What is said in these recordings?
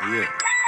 Yeah.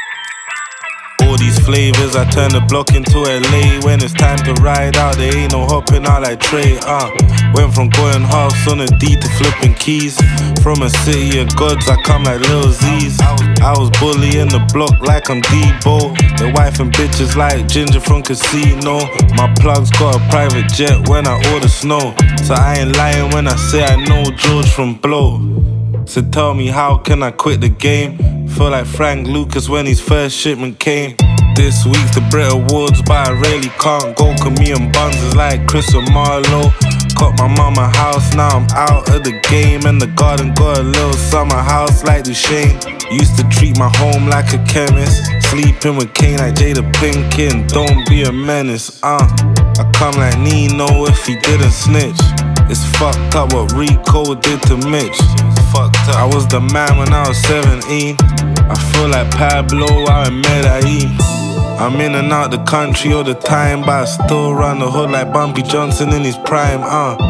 All these flavors, I turn the block into LA. When it's time to ride out, there ain't no hopping out like Trey. Went from going halves on a D to flipping keys. From a city of gods, I come like Lil Z's. I was bullying the block like I'm Debo. The wife and bitches like Ginger from Casino. My plugs got a private jet when I order snow. So I ain't lying when I say I know George from Blow. So tell me, how can I quit the game? Feel like Frank Lucas when his first shipment came. This week's the Brit Awards, but I really can't go, 'cause me and Buns is like Chris and Marlowe. Got my mama house, now I'm out of the game. And the garden got a little summer house like Duchesne. Used to treat my home like a chemist. Sleeping with Kane like Jada Pinkett, and don't be a menace. I come like Nino if he didn't snitch. It's fucked up what Rico did to Mitch. Fucked up. I was the man when I was 17. I feel like Pablo out in Medellin. I'm in and out the country all the time, but I still run the hood like Bumpy Johnson in his prime.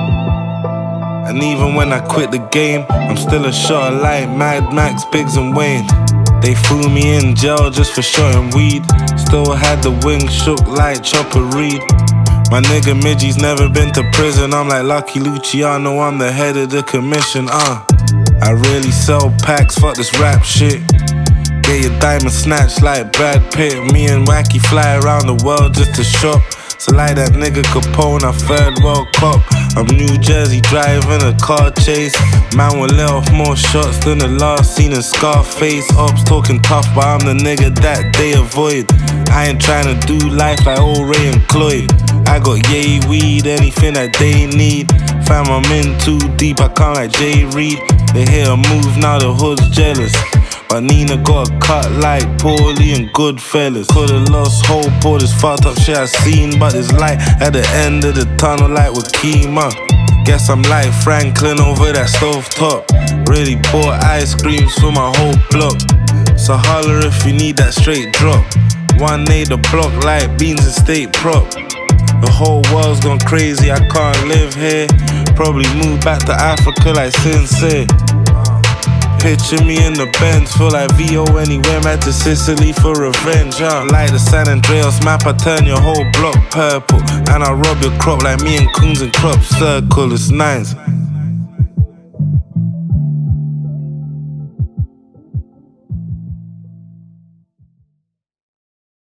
And even when I quit the game, I'm still a shot like Mad Max, Biggs and Wayne. They threw me in jail just for shooting weed. Still had the wings shook like Chopper Reed. My nigga Midgie's never been to prison. I'm like Lucky Luciano, I'm the head of the commission. I really sell packs, fuck this rap shit. Get your diamond snatched like Brad Pitt. Me and Wacky fly around the world just to shop. So like that nigga Capone, I third world cop. I'm New Jersey driving a car chase. Man will let off more shots than the last scene in Scarface. Ops talking tough, but I'm the nigga that they avoid. I ain't tryna do life like old Ray and Cloyd. I got yay weed, anything that they need. Fam, I'm in too deep, I can't like Jay Reed. They hear a move, now the hood's jealous. But Nina got a cut like Paulie and Goodfellas. Could've lost hope, all this fucked up shit I seen. But there's light at the end of the tunnel like with Kima. Guess I'm like Franklin over that stove top. Really bought ice creams for my whole block. So holler if you need that straight drop. 1A the block like beans and steak prop. The whole world's gone crazy, I can't live here. Probably move back to Africa like Sensei. Picture me in the Benz, feel like VO anywhere, back to Sicily for revenge. Like the San Andreas map, I turn your whole block purple. And I rob your crop like me and Coons and Crop Circle, it's nice.